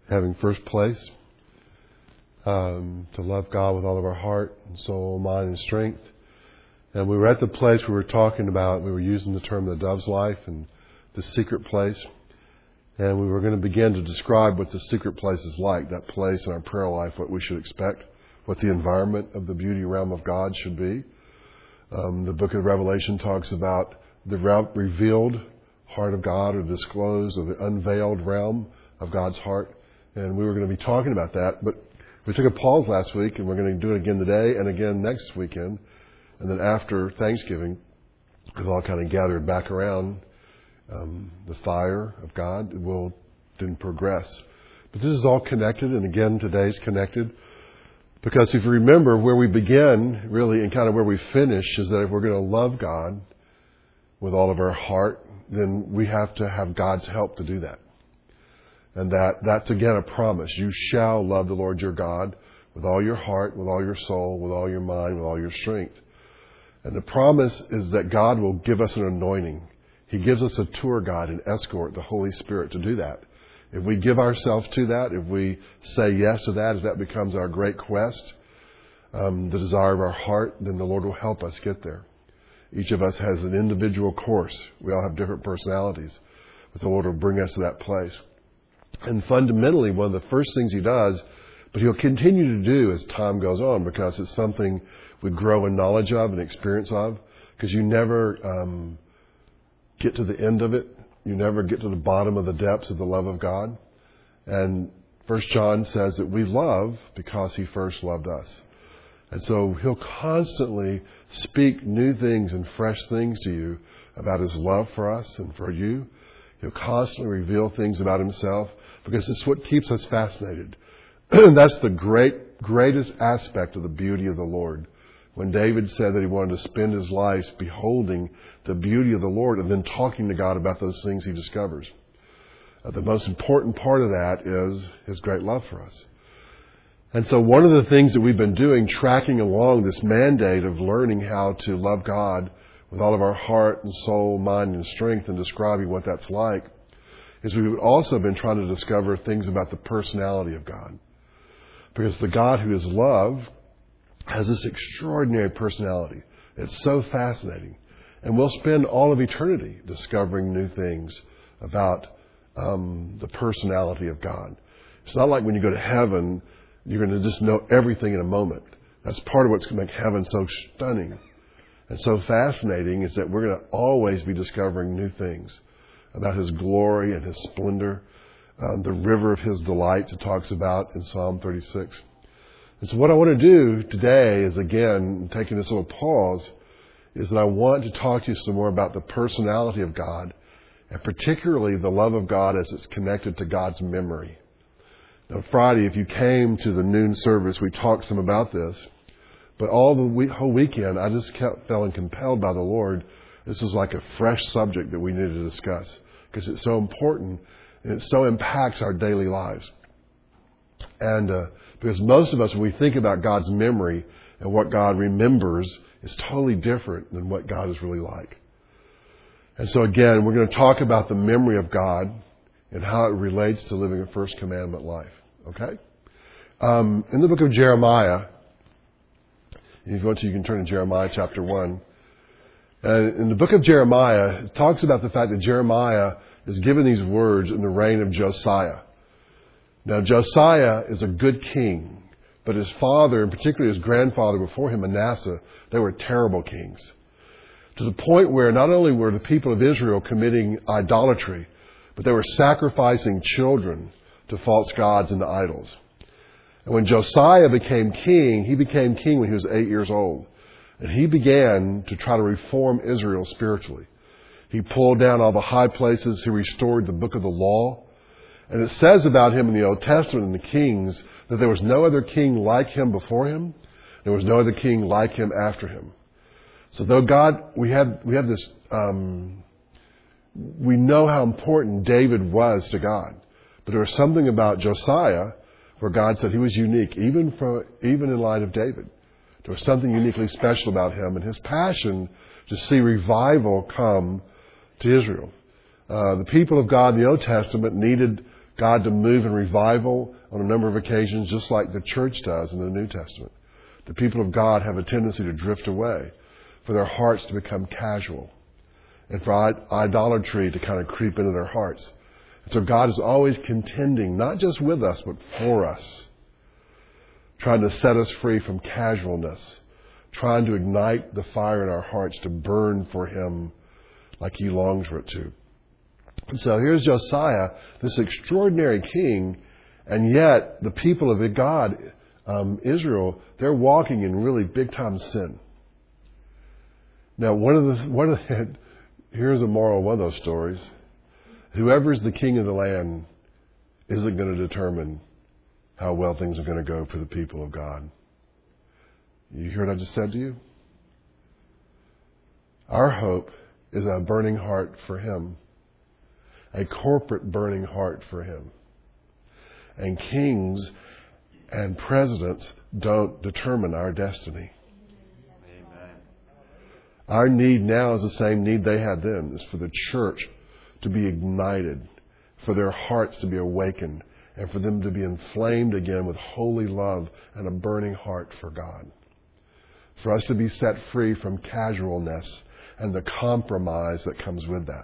having first place, to love God with all of our heart and soul, mind, and strength. And we were at the place we were talking about, we were using the term the dove's life and the secret place. And we were going to begin to describe what the secret place is like, that place in our prayer life, what we should expect, what the environment of the beauty realm of God should be. The book of Revelation talks about the revealed heart of God, or disclosed, or the unveiled realm of God's heart. And we were going to be talking about that. But we took a pause last week, and we're going to do it again today and again next weekend. And then after Thanksgiving, we've all kind of gathered back around the fire of God. We'll then progress. But this is all connected, and again, today's connected. Because if you remember, where we begin, really, and kind of where we finish, is that if we're going to love God with all of our heart, then we have to have God's help to do that. And that's again a promise. You shall love the Lord your God with all your heart, with all your soul, with all your mind, with all your strength. And the promise is that God will give us an anointing. He gives us a tour guide, an escort, the Holy Spirit, to do that. If we give ourselves to that, if we say yes to that, if that becomes our great quest, the desire of our heart, then the Lord will help us get there. Each of us has an individual course. We all have different personalities, but the Lord will bring us to that place. And fundamentally, one of the first things He does, but He'll continue to do as time goes on, because it's something we grow in knowledge of and experience of, because you never get to the end of it. You never get to the bottom of the depths of the love of God. And 1 John says that we love because He first loved us. And so He'll constantly speak new things and fresh things to you about His love for us and for you. He'll constantly reveal things about Himself, because it's what keeps us fascinated. That's the greatest aspect of the beauty of the Lord. When David said that he wanted to spend his life beholding the beauty of the Lord and then talking to God about those things he discovers. The most important part of that is His great love for us. And so one of the things that we've been doing, tracking along this mandate of learning how to love God with all of our heart and soul, mind and strength, and describing what that's like, is we've also been trying to discover things about the personality of God. Because the God who is love has this extraordinary personality. It's so fascinating. And we'll spend all of eternity discovering new things about the personality of God. It's not like when you go to heaven, you're going to just know everything in a moment. That's part of what's going to make heaven so stunning and so fascinating, is that we're going to always be discovering new things about His glory and His splendor, the river of His delights it talks about in Psalm 36. And so what I want to do today is, again, taking this little pause, is that I want to talk to you some more about the personality of God, and particularly the love of God as it's connected to God's memory. Now, Friday, if you came to the noon service, we talked some about this. But all the whole weekend, I just kept feeling compelled by the Lord. This was like a fresh subject that we needed to discuss, because it's so important and it so impacts our daily lives. And because most of us, when we think about God's memory and what God remembers, is totally different than what God is really like. And so again, we're going to talk about the memory of God and how it relates to living a first commandment life. Okay? In the book of Jeremiah, if you want to, you can turn to Jeremiah chapter 1. In the book of Jeremiah, it talks about the fact that Jeremiah is given these words in the reign of Josiah. Now, Josiah is a good king, but his father, and particularly his grandfather before him, Manasseh, they were terrible kings. To the point where not only were the people of Israel committing idolatry, but they were sacrificing children to false gods and to idols. And when Josiah became king, he became king when he was 8 years old. And he began to try to reform Israel spiritually. He pulled down all the high places. He restored the book of the law. And it says about him in the Old Testament and the Kings that there was no other king like him before him. There was no other king like him after him. So though God, we have this, we know how important David was to God. But there was something about Josiah where God said he was unique, even in light of David. There was something uniquely special about him and his passion to see revival come to Israel. The people of God in the Old Testament needed God to move in revival on a number of occasions, just like the church does in the New Testament. The people of God have a tendency to drift away, for their hearts to become casual, and for idolatry to kind of creep into their hearts. And so God is always contending, not just with us, but for us, trying to set us free from casualness, trying to ignite the fire in our hearts to burn for Him like He longs for it to. And so here's Josiah, this extraordinary king, and yet the people of God, Israel, they're walking in really big time sin. Now, here's a moral of one of those stories. Whoever's the king of the land isn't going to determine how well things are going to go for the people of God. You hear what I just said to you? Our hope is a burning heart for Him, a corporate burning heart for Him. And kings and presidents don't determine our destiny. Amen. Our need now is the same need they had then, is for the church to be ignited, for their hearts to be awakened, and for them to be inflamed again with holy love and a burning heart for God. For us to be set free from casualness and the compromise that comes with that.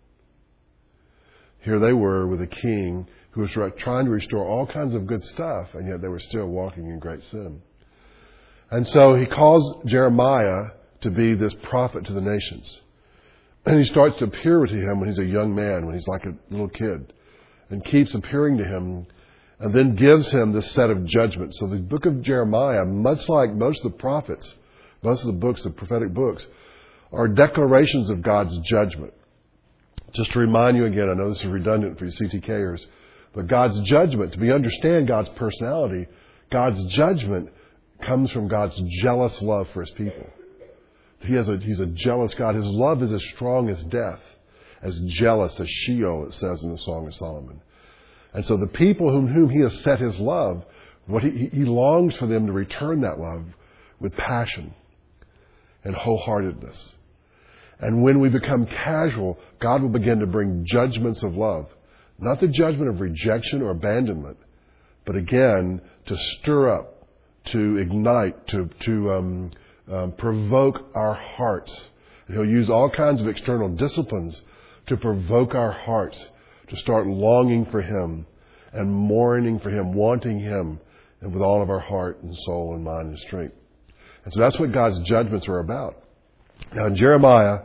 Here they were with a king who was trying to restore all kinds of good stuff, and yet they were still walking in great sin. And so he calls Jeremiah to be this prophet to the nations. And he starts to appear to him when he's a young man, when he's like a little kid, and keeps appearing to him, and then gives him this set of judgments. So the book of Jeremiah, much like most of the prophets, most of the books, the prophetic books, are declarations of God's judgment. Just to remind you again, I know this is redundant for you CTKers, but God's judgment, to understand God's personality, God's judgment comes from God's jealous love for His people. He's a jealous God. His love is as strong as death, as jealous as Sheol, it says in the Song of Solomon. And so the people whom He has set His love, He longs for them to return that love with passion and wholeheartedness. And when we become casual, God will begin to bring judgments of love. Not the judgment of rejection or abandonment, but again, to stir up, to ignite, to provoke our hearts. And He'll use all kinds of external disciplines to provoke our hearts to start longing for Him and mourning for Him, wanting Him, and with all of our heart and soul and mind and strength. And so that's what God's judgments are about. Now in Jeremiah,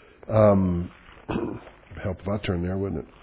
help if I turn there, wouldn't it?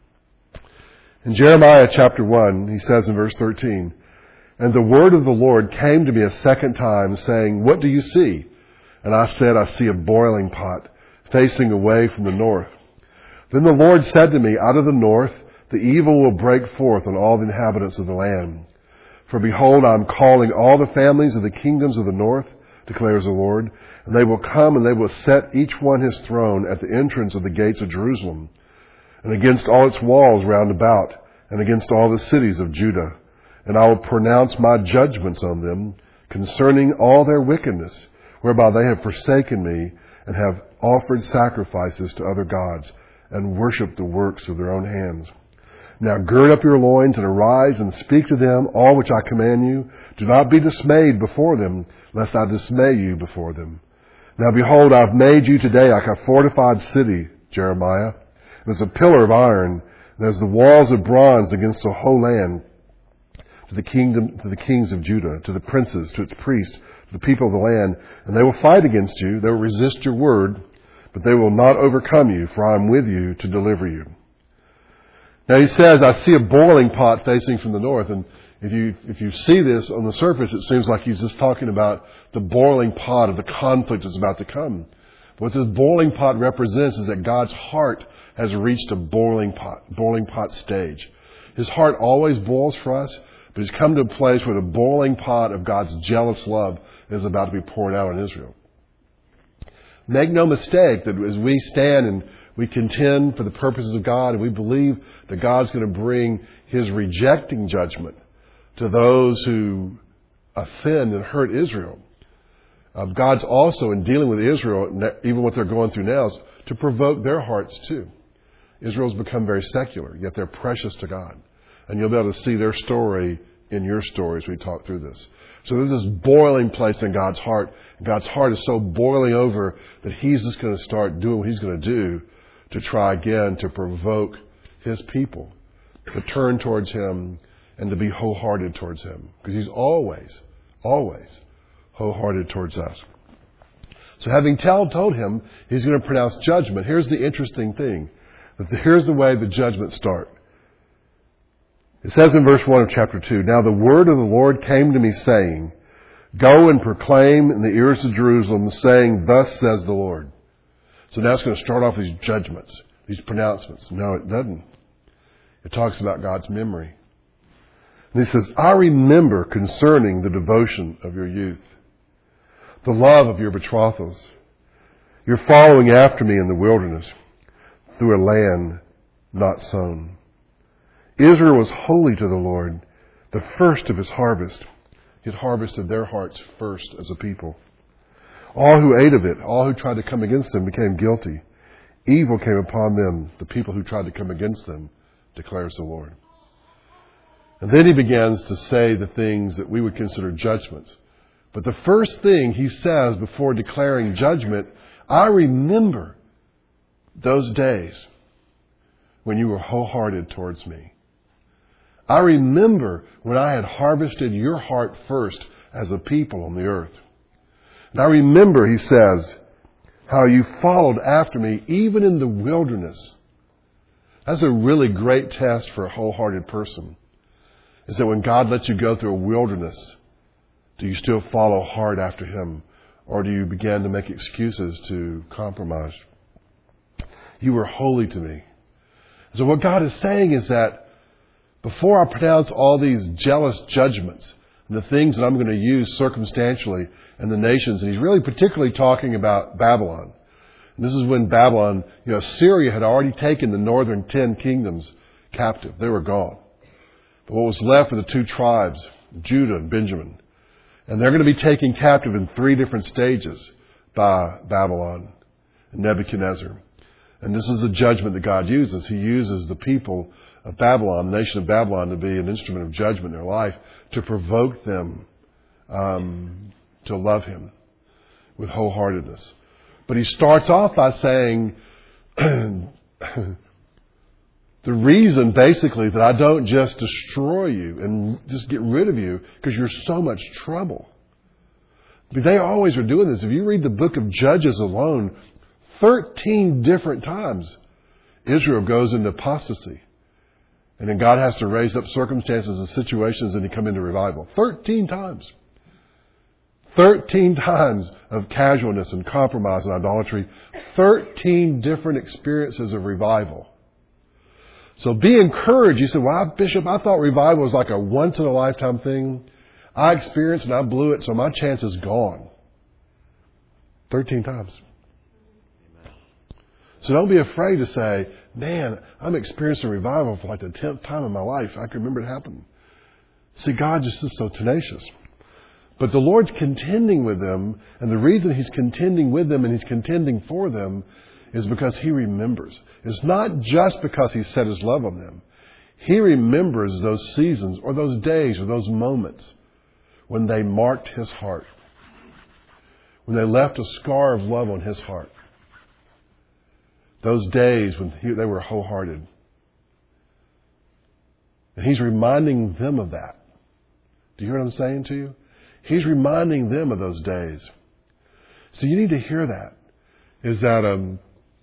In Jeremiah chapter 1, he says in verse 13, "And the word of the Lord came to me a second time, saying, 'What do you see?' And I said, 'I see a boiling pot facing away from the north.' Then the Lord said to me, 'Out of the north the evil will break forth on all the inhabitants of the land. For behold, I am calling all the families of the kingdoms of the north, declares the Lord, and they will come and they will set each one his throne at the entrance of the gates of Jerusalem, and against all its walls round about, and against all the cities of Judah. And I will pronounce my judgments on them concerning all their wickedness, whereby they have forsaken me and have offered sacrifices to other gods and worshipped the works of their own hands. Now gird up your loins and arise and speak to them all which I command you. Do not be dismayed before them, lest I dismay you before them. Now behold, I have made you today like a fortified city, Jeremiah. There's a pillar of iron, there's the walls of bronze against the whole land, to the kings of Judah, to the princes, to its priests, to the people of the land. And they will fight against you, they will resist your word, but they will not overcome you, for I am with you to deliver you.'" Now he says, "I see a boiling pot facing from the north." And if you see this on the surface, it seems like he's just talking about the boiling pot of the conflict that's about to come. What this boiling pot represents is that God's heart has reached a boiling pot stage. His heart always boils for us, but he's come to a place where the boiling pot of God's jealous love is about to be poured out on Israel. Make no mistake that as we stand and we contend for the purposes of God, and we believe that God's going to bring His rejecting judgment to those who offend and hurt Israel. God's also, in dealing with Israel, even what they're going through now, is to provoke their hearts too. Israel's become very secular, yet they're precious to God. And you'll be able to see their story in your story as we talk through this. So there's this boiling place in God's heart. God's heart is so boiling over that He's just going to start doing what He's going to do to try again to provoke His people to turn towards Him and to be wholehearted towards Him. Because He's always wholehearted towards us. So having told Him He's going to pronounce judgment, here's the interesting thing. Here's the way the judgments start. It says in verse 1 of chapter 2, "Now the word of the Lord came to me, saying, Go and proclaim in the ears of Jerusalem, saying, Thus says the Lord." So now it's going to start off these judgments, these pronouncements. No, it doesn't. It talks about God's memory. And He says, "I remember concerning the devotion of your youth, the love of your betrothals, your following after me in the wilderness, through a land not sown. Israel was holy to the Lord, the first of His harvest. He had harvested their hearts first as a people. All who ate of it, all who tried to come against them, became guilty. Evil came upon them, the people who tried to come against them, declares the Lord." And then He begins to say the things that we would consider judgments. But the first thing He says before declaring judgment, "I remember those days when you were wholehearted towards me. I remember when I had harvested your heart first as a people on the earth. And I remember," He says, "how you followed after me even in the wilderness." That's a really great test for a wholehearted person. Is that when God lets you go through a wilderness, do you still follow hard after Him? Or do you begin to make excuses to compromise? You were holy to me. So what God is saying is that before I pronounce all these jealous judgments and the things that I'm going to use circumstantially in the nations, and He's really particularly talking about Babylon. And this is when Babylon, Syria had already taken the northern 10 kingdoms captive. They were gone. But what was left were the 2 tribes, Judah and Benjamin. And they're going to be taken captive in 3 different stages by Babylon and Nebuchadnezzar. And this is the judgment that God uses. He uses the people of Babylon, the nation of Babylon, to be an instrument of judgment in their life, to provoke them to love Him with wholeheartedness. But He starts off by saying, the reason basically that I don't just destroy you and just get rid of you because you're so much trouble. But they always are doing this. If you read the book of Judges alone, 13 different times Israel goes into apostasy. And then God has to raise up circumstances and situations and He come into revival. 13 times. 13 times of casualness and compromise and idolatry. 13 different experiences of revival. So be encouraged. You say, "Well, Bishop, I thought revival was like a once-in-a-lifetime thing. I experienced and I blew it, so my chance is gone." 13 times. So don't be afraid to say, "Man, I'm experiencing revival for like the 10th time in my life. I can remember it happened." See, God just is so tenacious. But the Lord's contending with them, and the reason He's contending with them and He's contending for them is because He remembers. It's not just because He set His love on them. He remembers those seasons or those days or those moments when they marked His heart, when they left a scar of love on His heart. Those days when they were wholehearted. And He's reminding them of that. Do you hear what I'm saying to you? He's reminding them of those days. So you need to hear that. Is that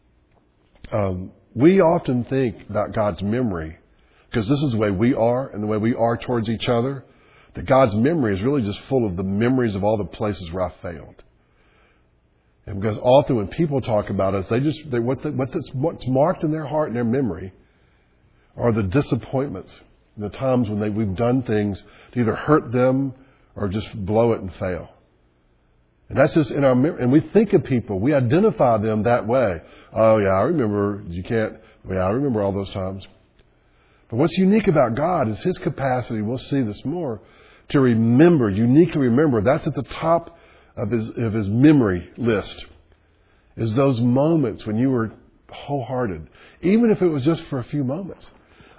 we often think about God's memory, because this is the way we are and the way we are towards each other, that God's memory is really just full of the memories of all the places where I failed. And because often when people talk about us, what's marked in their heart and their memory are the disappointments, the times when we've done things to either hurt them or just blow it and fail. And that's just in our memory. And we think of people, we identify them that way. "Oh yeah, I remember, I remember all those times." But what's unique about God is His capacity, we'll see this more, to remember, uniquely remember. That's at the top of his memory list, is those moments when you were wholehearted. Even if it was just for a few moments.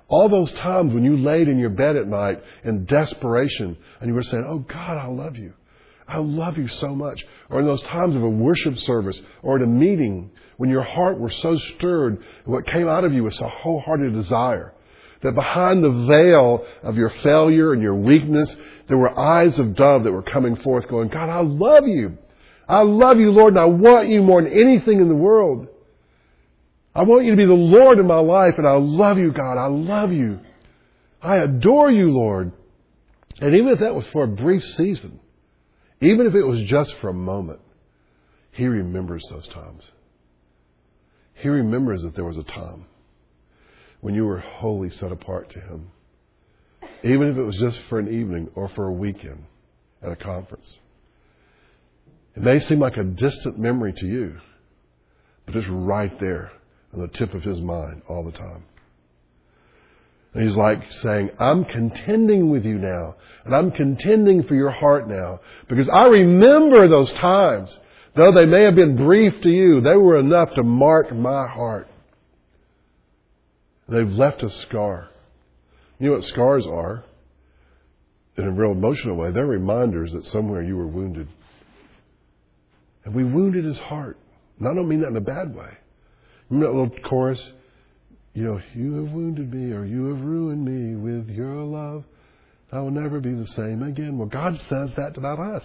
All those times when you laid in your bed at night in desperation and you were saying, oh God, I love you. I love you so much. Or in those times of a worship service or at a meeting when your heart was so stirred, what came out of you was a wholehearted desire. That behind the veil of your failure and your weakness, there were eyes of dove that were coming forth going, God, I love you. I love you, Lord, and I want you more than anything in the world. I want you to be the Lord in my life, and I love you, God. I love you. I adore you, Lord. And even if that was for a brief season, even if it was just for a moment, He remembers those times. He remembers that there was a time when you were wholly set apart to Him. Even if it was just for an evening or for a weekend at a conference. It may seem like a distant memory to you, but it's right there on the tip of His mind all the time. And He's like saying, I'm contending with you now. And I'm contending for your heart now. Because I remember those times. Though they may have been brief to you, they were enough to mark my heart. They've left a scar. You know what scars are? In a real emotional way, they're reminders that somewhere you were wounded. And we wounded His heart. And I don't mean that in a bad way. Remember that little chorus? You know, you have wounded me or you have ruined me with your love. I will never be the same again. Well, God says that about us.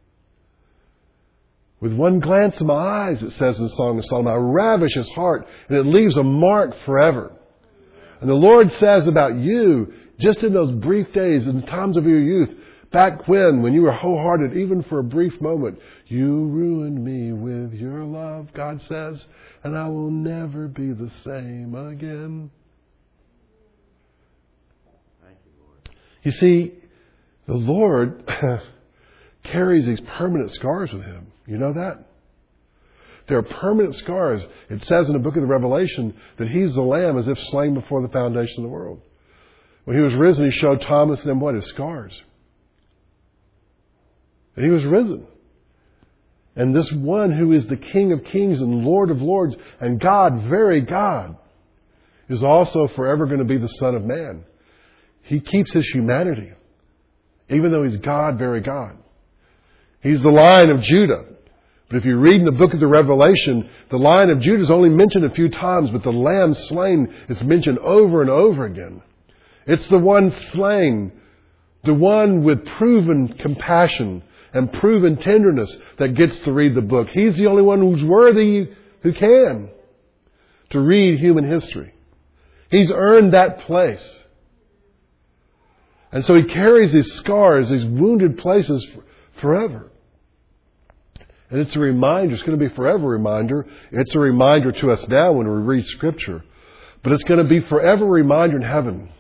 With one glance of my eyes, it says in the Song of Solomon, I ravish his heart, and it leaves a mark forever. And the Lord says about you, just in those brief days, in the times of your youth, back when you were wholehearted, even for a brief moment, you ruined me with your love, God says, and I will never be the same again. Thank you, Lord. You see, the Lord carries these permanent scars with Him. You know that? There are permanent scars. It says in the book of the Revelation that He's the Lamb as if slain before the foundation of the world. When He was risen, He showed Thomas and them what? His scars. And He was risen. And this one who is the King of Kings and Lord of Lords and God, very God, is also forever going to be the Son of Man. He keeps His humanity, even though He's God, very God. He's the Lion of Judah. But if you read in the book of the Revelation, the Lion of Judah is only mentioned a few times, but the Lamb slain is mentioned over and over again. It's the one slain, the one with proven compassion and proven tenderness that gets to read the book. He's the only one who's worthy, who can, to read human history. He's earned that place. And so He carries these scars, these wounded places forever. And it's a reminder, it's going to be forever a reminder. It's a reminder to us now when we read Scripture. But it's going to be forever a reminder in heaven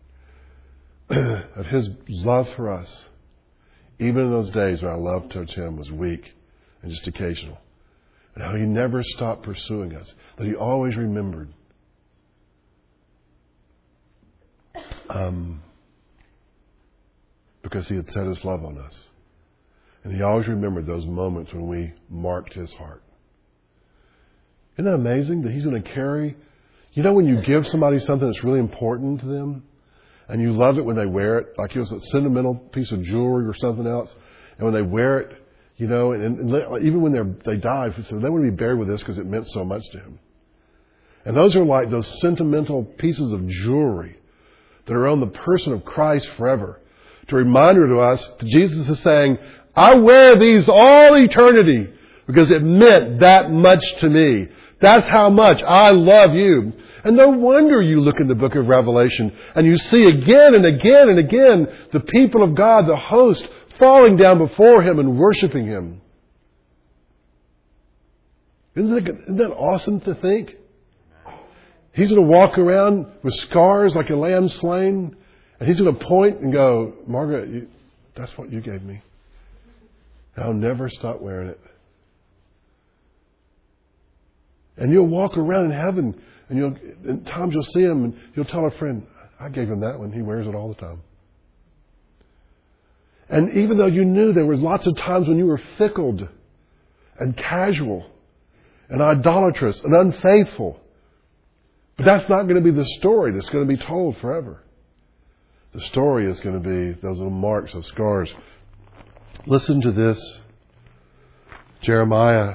of His love for us. Even in those days when our love towards Him was weak and just occasional. And how He never stopped pursuing us. That He always remembered. Because He had set His love on us. And He always remembered those moments when we marked His heart. Isn't that amazing that He's going to carry... You know when you give somebody something that's really important to them, and you love it when they wear it, like it was a sentimental piece of jewelry or something else, and when they wear it, you know, and even when they died, they want to be buried with this because it meant so much to Him. And those are like those sentimental pieces of jewelry that are on the person of Christ forever. To reminder to us that Jesus is saying, I wear these all eternity because it meant that much to me. That's how much I love you. And no wonder you look in the book of Revelation and you see again and again and again the people of God, the host, falling down before Him and worshiping Him. Isn't that awesome to think? He's going to walk around with scars like a lamb slain, and He's going to point and go, Margaret, that's what you gave me. I'll never stop wearing it. And you'll walk around in heaven, and at times you'll see Him, and you'll tell a friend, I gave him that one. He wears it all the time. And even though you knew there was lots of times when you were fickle and casual and idolatrous and unfaithful, But that's not going to be the story that's going to be told forever. The story is going to be those little marks, those scars. Listen to this. Jeremiah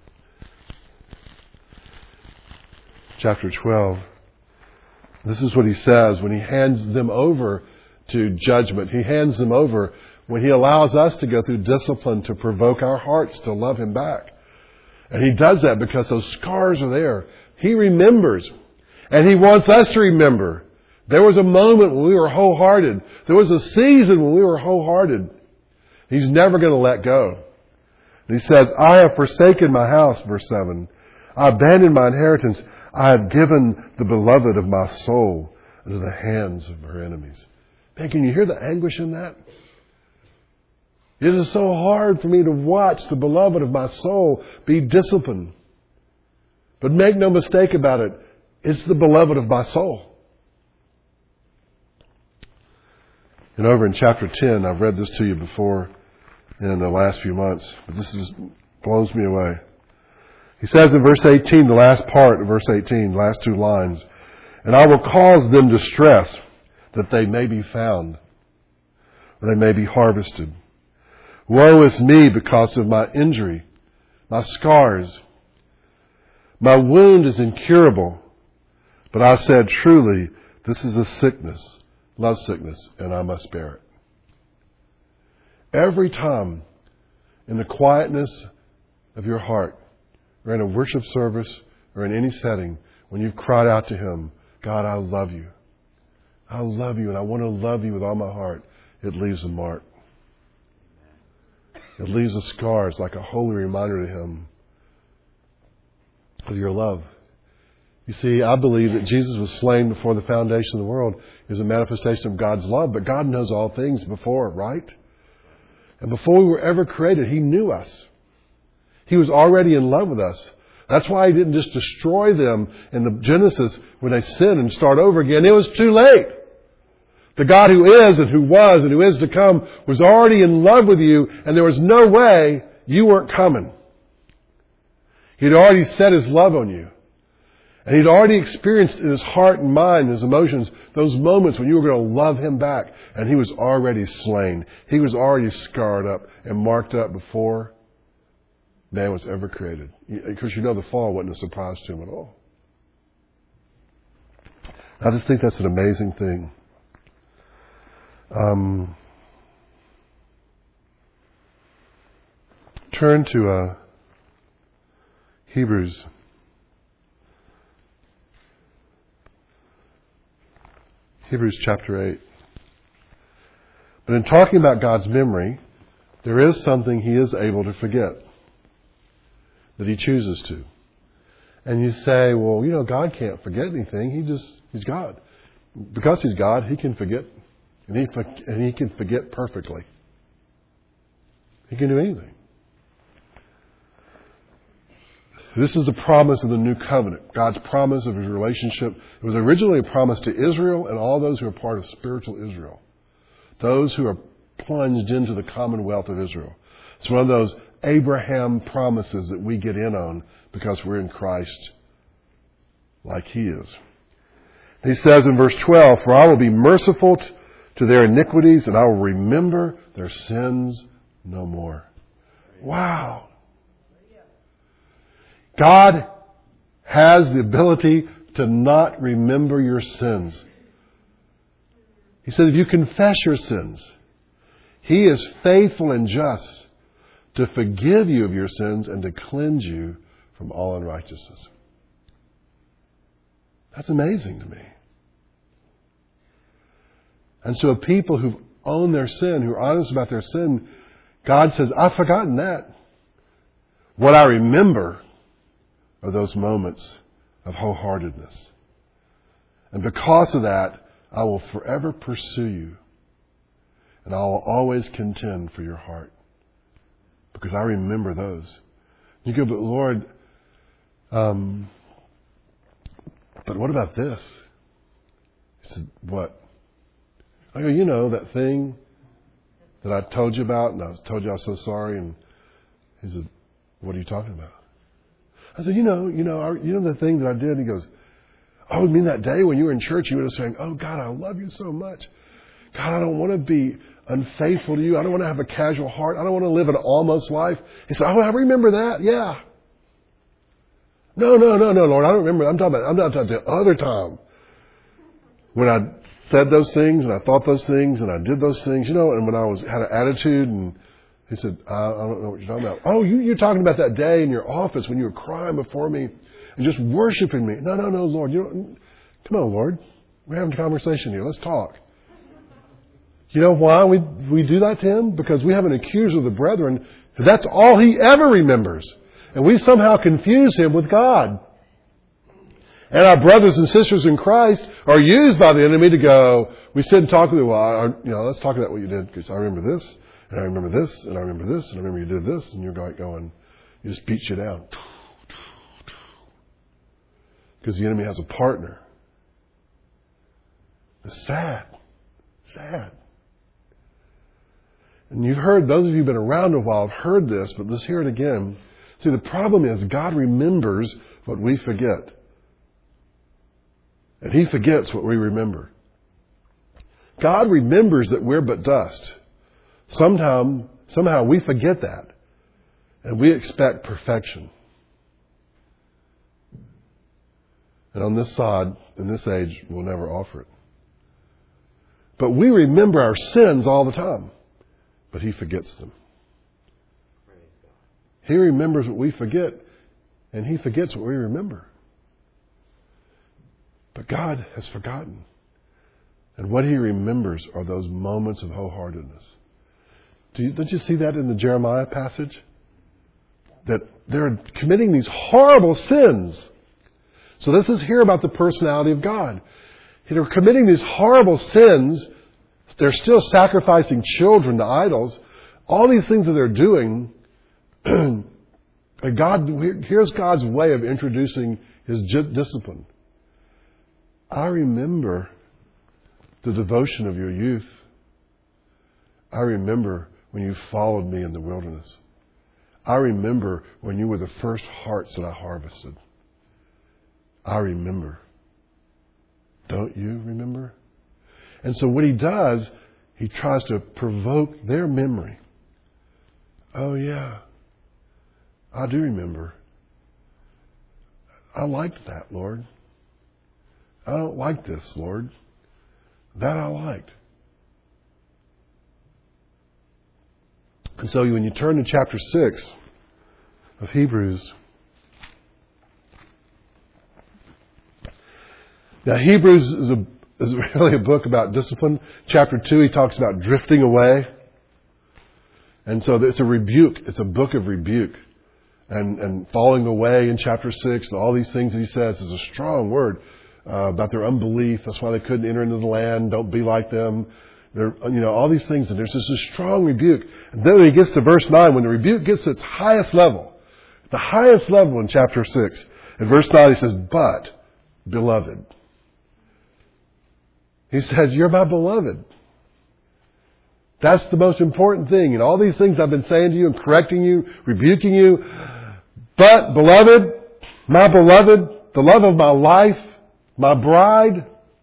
chapter 12. This is what he says when he hands them over to judgment. He hands them over when he allows us to go through discipline to provoke our hearts to love him back. And he does that because those scars are there. He remembers. And he wants us to remember. There was a moment when we were wholehearted. There was a season when we were wholehearted. He's never going to let go. And he says, I have forsaken my house, verse 7. I abandoned my inheritance. I have given the beloved of my soul into the hands of her enemies. Man, can you hear the anguish in that? It is so hard for me to watch the beloved of my soul be disciplined. But make no mistake about it, it's the beloved of my soul. And over in chapter 10, I've read this to you before in the last few months, but this blows me away. He says in verse 18, the last part of verse 18, last two lines, and I will cause them distress that they may be found, or they may be harvested. Woe is me because of my injury, my scars. My wound is incurable. But I said, truly, this is a sickness, love sickness, and I must bear it. Every time in the quietness of your heart, or in a worship service, or in any setting, when you've cried out to him, God, I love you. I love you, and I want to love you with all my heart. It leaves a mark. It leaves the scars like a holy reminder to him of your love. You see, I believe that Jesus was slain before the foundation of the world is a manifestation of God's love, but God knows all things before, right? And before we were ever created, he knew us. He was already in love with us. That's why he didn't just destroy them in the Genesis when they sin and start over again. It was too late. The God who is and who was and who is to come was already in love with you, and there was no way you weren't coming. He'd already set his love on you. And he'd already experienced in his heart and mind, his emotions, those moments when you were going to love him back. And he was already slain. He was already scarred up and marked up before man was ever created. Because you know the fall wasn't a surprise to him at all. I just think that's an amazing thing. Turn to Hebrews. Hebrews chapter 8. But in talking about God's memory, there is something he is able to forget. That he chooses to. And you say, well, you know, God can't forget anything. He's God. Because he's God, he can forget. And he can forget perfectly. He can do anything. This is the promise of the new covenant. God's promise of his relationship. It was originally a promise to Israel and all those who are part of spiritual Israel. Those who are plunged into the commonwealth of Israel. It's one of those Abraham promises that we get in on because we're in Christ like he is. He says in verse 12, for I will be merciful to their iniquities and I will remember their sins no more. Wow. God has the ability to not remember your sins. He said if you confess your sins, he is faithful and just to forgive you of your sins and to cleanse you from all unrighteousness. That's amazing to me. And so people who own their sin, who are honest about their sin, God says, I've forgotten that. What I remember are those moments of wholeheartedness. And because of that, I will forever pursue you. And I will always contend for your heart. Because I remember those. You go, but Lord, but what about this? He said, what? I go, you know, that thing that I told you about, and I told you I was so sorry, and he said, what are you talking about? I said, you know the thing that I did? And he goes, Oh, you mean that day when you were in church, you were saying, oh, God, I love you so much. God, I don't want to be unfaithful to you. I don't want to have a casual heart. I don't want to live an almost life. He said, oh, I remember that. Yeah. No, Lord, I don't remember. I'm not talking about the other time when I said those things and I thought those things and I did those things, and when I had an attitude. And he said, I don't know what you're talking about. Oh, you're talking about that day in your office when you were crying before me and just worshiping me. No, Lord. Come on, Lord. We're having a conversation here. Let's talk. You know why we do that to him? Because we have an accuser of the brethren. That's all he ever remembers. And we somehow confuse him with God. And our brothers and sisters in Christ are used by the enemy to go, we sit and talk with you, let's talk about what you did, because I remember this, and I remember this, and I remember this, and I remember you did this, and you're going, you just beat you down. Because the enemy has a partner. It's sad. Sad. And you've heard, those of you who've been around a while have heard this, but let's hear it again. See, the problem is God remembers what we forget. And He forgets what we remember. God remembers that we're but dust. Somehow we forget that. And we expect perfection. And on this side, in this age, we'll never offer it. But we remember our sins all the time. But He forgets them. He remembers what we forget, and He forgets what we remember. But God has forgotten. And what He remembers are those moments of wholeheartedness. Don't you see that in the Jeremiah passage? That they're committing these horrible sins. So this is here about the personality of God. They're committing these horrible sins. They're still sacrificing children to idols. All these things that they're doing, here's God's way of introducing His discipline. I remember the devotion of your youth. I remember when you followed me in the wilderness. I remember when you were the first hearts that I harvested. I remember. Don't you remember? And so what He does, He tries to provoke their memory. Oh yeah, I do remember. I liked that, Lord. I don't like this, Lord. That I liked. And so when you turn to chapter 6 of Hebrews, now Hebrews is really a book about discipline. Chapter 2, he talks about drifting away. And so it's a rebuke. It's a book of rebuke. And falling away in chapter 6 and all these things that he says is a strong word about their unbelief. That's why they couldn't enter into the land. Don't be like them. All these things. And there's just a strong rebuke. And then when he gets to verse 9, when the rebuke gets to its highest level, the highest level in chapter 6, in verse 9 he says, but, beloved. He says, you're my beloved. That's the most important thing. And all these things I've been saying to you and correcting you, rebuking you. But, beloved, my beloved, the love of my life, my bride,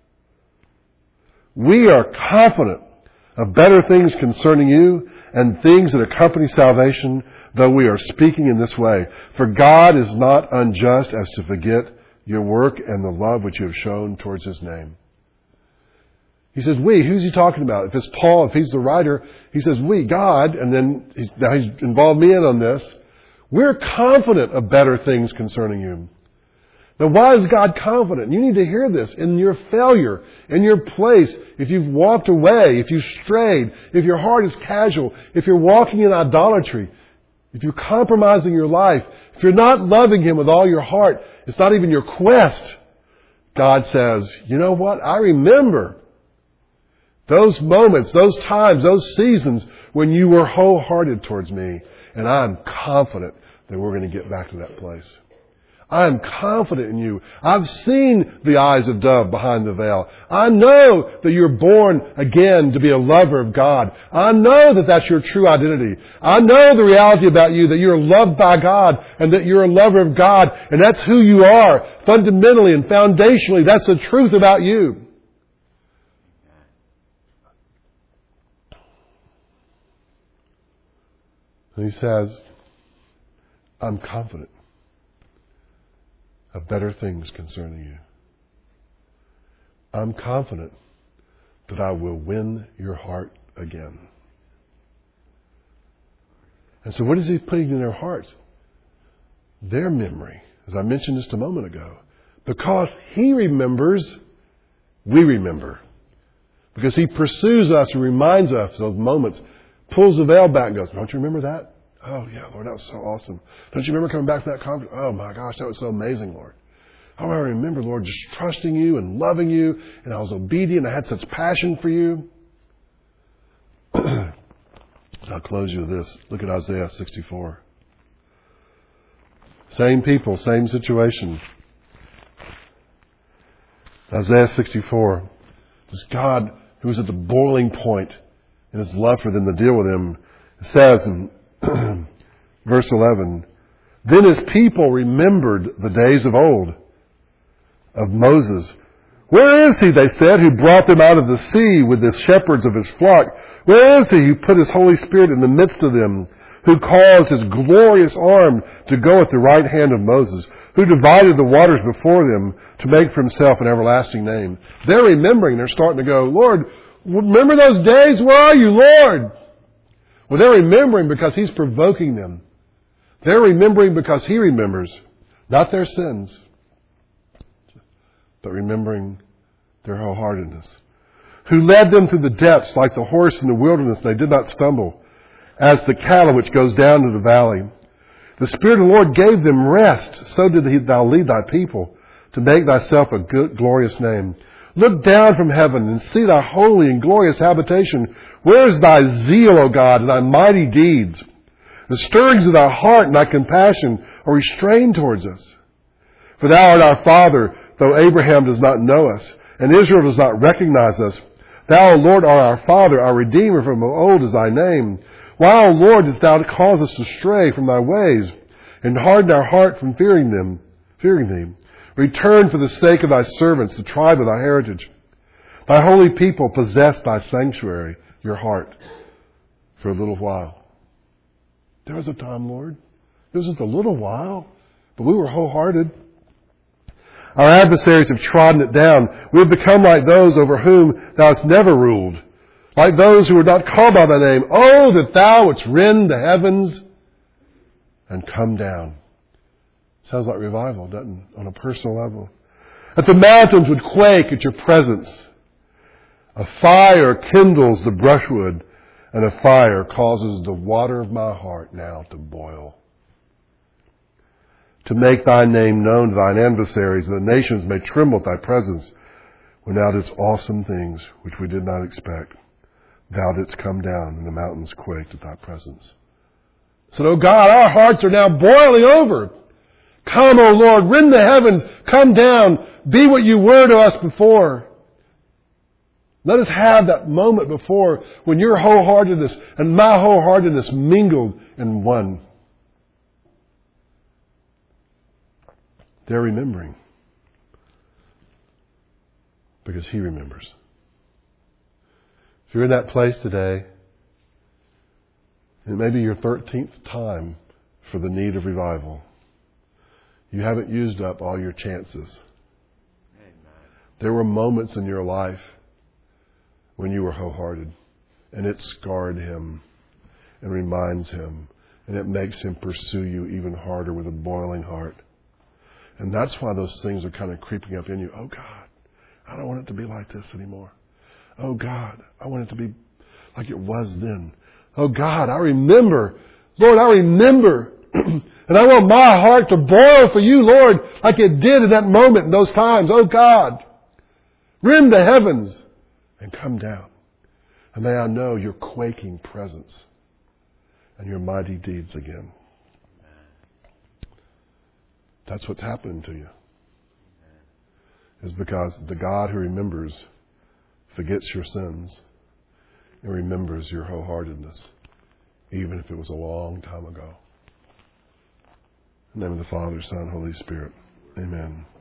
we are confident of better things concerning you and things that accompany salvation, though we are speaking in this way. For God is not unjust as to forget your work and the love which you have shown towards His name. He says, we. Who's he talking about? If it's Paul, if he's the writer, he says, we, God, and then now he's involved me in on this. We're confident of better things concerning you. Now, why is God confident? You need to hear this. In your failure, in your place, if you've walked away, if you've strayed, if your heart is casual, if you're walking in idolatry, if you're compromising your life, if you're not loving Him with all your heart, it's not even your quest. God says, you know what? I remember those moments, those times, those seasons when you were wholehearted towards me. And I'm confident that we're going to get back to that place. I am confident in you. I've seen the eyes of dove behind the veil. I know that you're born again to be a lover of God. I know that that's your true identity. I know the reality about you, that you're loved by God and that you're a lover of God, and that's who you are. Fundamentally and foundationally, that's the truth about you. And he says, I'm confident of better things concerning you. I'm confident that I will win your heart again. And so what is he putting in their hearts? Their memory, as I mentioned just a moment ago. Because he remembers, we remember. Because he pursues us and reminds us of those moments, pulls the veil back and goes, don't you remember that? Oh, yeah, Lord, that was so awesome. Don't you remember coming back to that conference? Oh, my gosh, that was so amazing, Lord. Oh, I remember, Lord, just trusting you and loving you, and I was obedient. I had such passion for you. I'll close you with this. Look at Isaiah 64. Same people, same situation. Isaiah 64. This God who was at the boiling point in his love for them to deal with him. It says in verse 11, then his people remembered the days of old, of Moses. Where is he, they said, who brought them out of the sea with the shepherds of his flock? Where is he who put his Holy Spirit in the midst of them, who caused his glorious arm to go at the right hand of Moses, who divided the waters before them to make for himself an everlasting name? They're remembering. They're starting to go, Lord, remember those days? Where are you, Lord? Well, they're remembering because he's provoking them. They're remembering because he remembers, not their sins, but remembering their wholeheartedness. Who led them through the depths like the horse in the wilderness, and they did not stumble, as the cattle which goes down to the valley. The Spirit of the Lord gave them rest, so did thou lead thy people, to make thyself a good, glorious name. Look down from heaven and see thy holy and glorious habitation. Where is thy zeal, O God, and thy mighty deeds? The stirrings of thy heart and thy compassion are restrained towards us. For thou art our Father, though Abraham does not know us, and Israel does not recognize us. Thou, O Lord, art our Father, our Redeemer from of old is thy name. Why, O Lord, didst thou cause us to stray from thy ways, and harden our heart from fearing thee? Return for the sake of thy servants, the tribe of thy heritage. Thy holy people possess thy sanctuary, your heart, for a little while. There was a time, Lord. It was just a little while, but we were wholehearted. Our adversaries have trodden it down. We have become like those over whom thou hast never ruled, like those who were not called by thy name. Oh, that thou wouldst rend the heavens and come down. Sounds like revival, doesn't it? On a personal level. That the mountains would quake at your presence. A fire kindles the brushwood, and a fire causes the water of my heart now to boil. To make thy name known to thine adversaries, that the nations may tremble at thy presence, when thou didst awesome things which we did not expect. Thou didst come down, and the mountains quaked at thy presence. So, oh God, our hearts are now boiling over. Come, O Lord, rend the heavens, come down, be what you were to us before. Let us have that moment before when your wholeheartedness and my wholeheartedness mingled in one. They're remembering because he remembers. If you're in that place today, it may be your 13th time for the need of revival. You haven't used up all your chances. There were moments in your life when you were wholehearted, and it scarred him and reminds him, and it makes him pursue you even harder with a boiling heart. And that's why those things are kind of creeping up in you. Oh God, I don't want it to be like this anymore. Oh God, I want it to be like it was then. Oh God, I remember. Lord, I remember. And I want my heart to boil for you, Lord, like it did in that moment, in those times. Oh God, rend the heavens and come down. And may I know your quaking presence and your mighty deeds again. That's what's happening to you. It's because the God who remembers forgets your sins and remembers your wholeheartedness, even if it was a long time ago. In the name of the Father, Son, Holy Spirit. Amen.